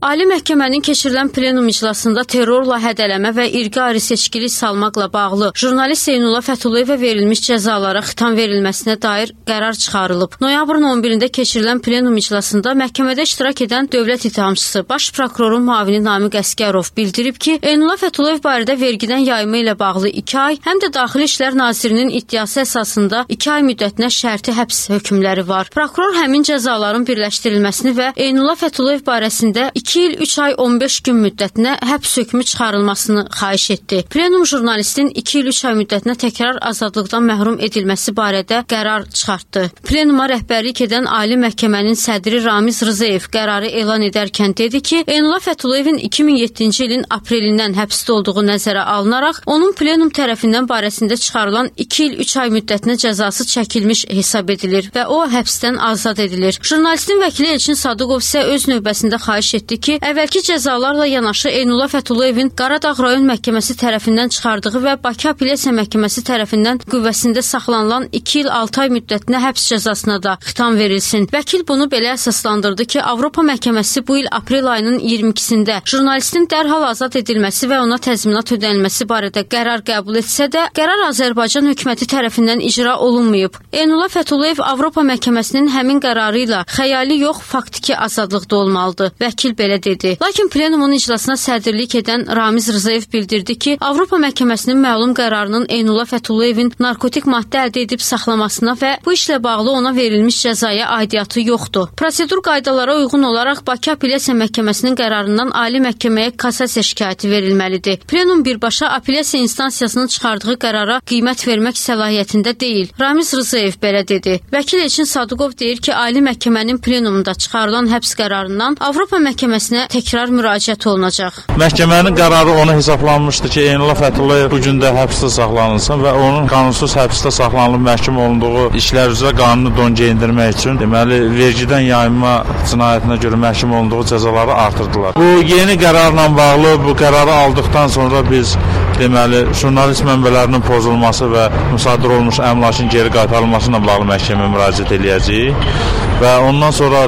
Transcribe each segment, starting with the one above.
Ali Məhkəmənin keçirilən plenum iclasında terrorla hədələmə və irqi ayrı-seçkilik salmaqla bağlı jurnalist Zeynullah Fətuliyevə verilmiş cəzalara xitam verilməsinə dair qərar çıxarılıb. Noyabrın 11-də keçirilən plenum iclasında məhkəmədə iştirak edən dövlət ittihamçısı, baş prokurorun müavini Namiq Əsgərov bildirib ki, Zeynullah Fətuliyev barədə vergidən yayımı ilə bağlı 2 ay, həm də Daxili İşlər Nazirinin iddiası əsasında 2 ay müddətinə şərti həbs hökmləri var. Prokuror həmin cəzaların birləşdirilməsini və Zeynullah Fətuliyev barəsində 2 il 3 ay 15 gün müddətinə həbs hökmü çıxarılmasını xahiş etdi. Plenum jurnalistin 2 il 3 ay müddətinə təkrar azadlıqdan məhrum edilməsi barədə qərar çıxartdı. Plenuma rəhbərlik edən Ali Məhkəmənin sədri Ramiz Rzayev qərarı elan edərkən dedi ki, Zeynullah Fətuliyevin 2007-ci ilin aprelindən həbsdə olduğu nəzərə alınaraq, onun plenum tərəfindən barəsində çıxarılan 2 il 3 ay müddətinə cəzası çəkilmiş hesab edilir və o həbsdən azad edilir. Jurnalistin vəkili Elçin Sadıqov isə öz növbəsində xahiş etdi ki, əvvəlki cəzalarla yanaşı Zeynullah Fətuliyevin Qaradağ rayon məhkəməsi tərəfindən çıxardığı və Bakı Apellyasiya məhkəməsi tərəfindən qüvvəsində saxlanılan 2 il 6 ay müddətinə həbs cəzasına da xitam verilsin. Vəkil bunu belə əsaslandırdı ki, Avropa məhkəməsi bu il aprel ayının 22-sində jurnalistin dərhal azad edilməsi və ona təzminat ödənilməsi barədə qərar qəbul etsə də, qərar Azərbaycan hökuməti tərəfindən icra olunmayıb. Zeynullah Fətuliyev Avropa məhkəməsinin həmin qərarı ilə xəyali yox, faktiki azadlıqda olmalıdır. Vəkil belə dedi. Lakin plenumun iclasına sədrlik edən Ramiz Rzayev bildirdi ki, Avropa məhkəməsinin məlum qərarının Zeynullah Fətuliyevin narkotik maddə əldə edib saxlamasına və bu işlə bağlı ona verilmiş cəzaya aidiyyatı yoxdur. Prosedur qaydalara uyğun olaraq Bakı Apellyasiya məhkəməsinin qərarından Ali məhkəməyə kassasiya şikayəti verilməlidir. Plenum birbaşa apellyasiya instansiyasının çıxardığı qərara qiymət vermək səlahiyyətində deyil. Ramiz Rzayev belə dedi. Vəkil Elçin Sadıqov deyir ki, Ali məhkəmənin plenumunda çıxarılan həbs qərarından Avropa məhkəməsinə təkrar müraciət olunacaq. Məhkəmənin qərarı ona hesablanmışdı ki, Zeynullah Fətuliyev bu gün də həbsdə saxlanılsın və onun qanunsuz həbsdə saxlanılıb məhkum olunduğu işlər üzrə qanunu don geyindirmək üçün, deməli, vergidən yayınma cinayətinə görə məhkum olunduğu cəzaları artırdılar. Bu yeni qərarla bağlı, bu qərarı aldıqdan sonra biz, deməli, jurnalist mənbələrinin pozulması və müsadir olmuş əmlakın geri qaytarılmasına bağlı məhkəməyə müraciət edəcəyik və ondan sonra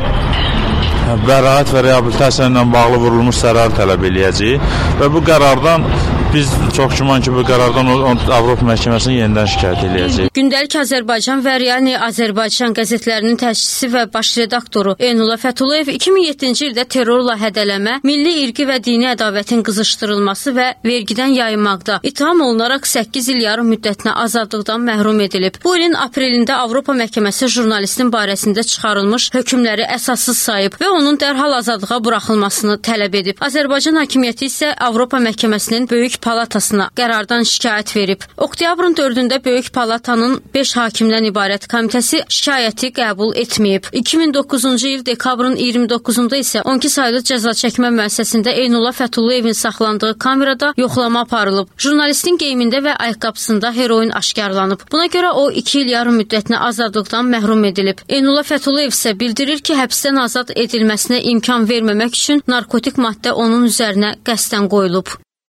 bəraət və reabilitasiya ilə bağlı vurulmuş zərər tələb eləyəcəyik və bu qərardan biz çox güman ki, bu qərardan Avropa məhkəməsinə yenidən şikayət eləyəcəyik. Gündəlik Azərbaycan və Real Azərbaycan qəzetlərinin təşkilçisi və baş redaktoru Zeynullah Fətuliyev 2007-ci ildə terrorla hədələmə, milli irqi və dini ədavətin qızışdırılması və vergidən yayınmaqda ittiham olunaraq 8 il yarım müddətinə azadlıqdan məhrum edilib. Bu ilin aprelində Avropa məhkəməsi jurnalistin barəsində çıxarılmış hökmləri əsassız sayıb və onun dərhal azadlığa buraxılmasını tələb edib. Azərbaycan hakimiyyəti isə Avropa məhkəməsinin Böyük Palatasına qərardan şikayət verib. Oktyabrın 4-də Böyük Palatanın 5 hakimdən ibarət komitəsi şikayəti qəbul etməyib. 2009-cu il dekabrın 29-da isə 12 saylı cəza çəkmə müəssisəsində Zeynullah Fətuliyevin saxlandığı kamerada yoxlama aparılıb. Jurnalistin geyimində və ayaqqabısında heroin aşkarlanıb. Buna görə o 2 il yarım müddətinə azadlıqdan məhrum edilib. Zeynullah Fətuliyev isə bildirir ki, həbsdən azad edilməsinə imkan verməmək üçün narkotik maddə onun üzərinə qəsdən qoyulub.